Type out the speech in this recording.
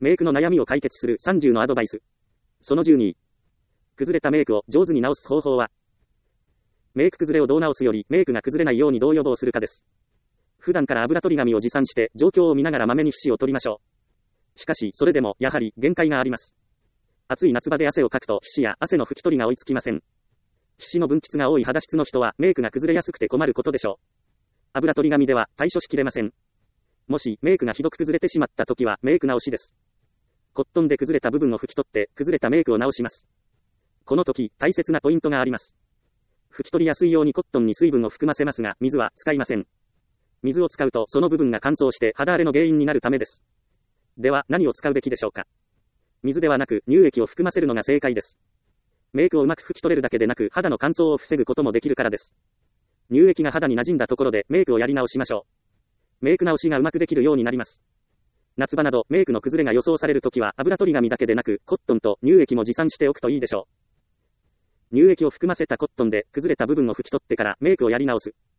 メイクの悩みを解決する30のアドバイス。その12。崩れたメイクを上手に直す方法は、メイク崩れをどう直すよりメイクが崩れないようにどう予防するかです。普段から油取り紙を持参して状況を見ながらまめに皮脂を取りましょう。しかし、それでもやはり限界があります。暑い夏場で汗をかくと皮脂や汗の拭き取りが追いつきません。皮脂の分泌が多い肌質の人はメイクが崩れやすくて困ることでしょう。油取り紙では対処しきれません。もしメイクがひどく崩れてしまった時はメイク直しです。コットンで崩れた部分を拭き取って崩れたメイクを直します。この時大切なポイントがあります。拭き取りやすいようにコットンに水分を含ませますが水は使いません。水を使うとその部分が乾燥して肌荒れの原因になるためです。では何を使うべきでしょうか。水ではなく乳液を含ませるのが正解です。メイクをうまく拭き取れるだけでなく肌の乾燥を防ぐこともできるからです。乳液が肌に馴染んだところでメイクをやり直しましょう。メイク直しがうまくできるようになります。夏場などメイクの崩れが予想されるときは油取り紙だけでなくコットンと乳液も持参しておくといいでしょう。乳液を含ませたコットンで崩れた部分を拭き取ってからメイクをやり直す。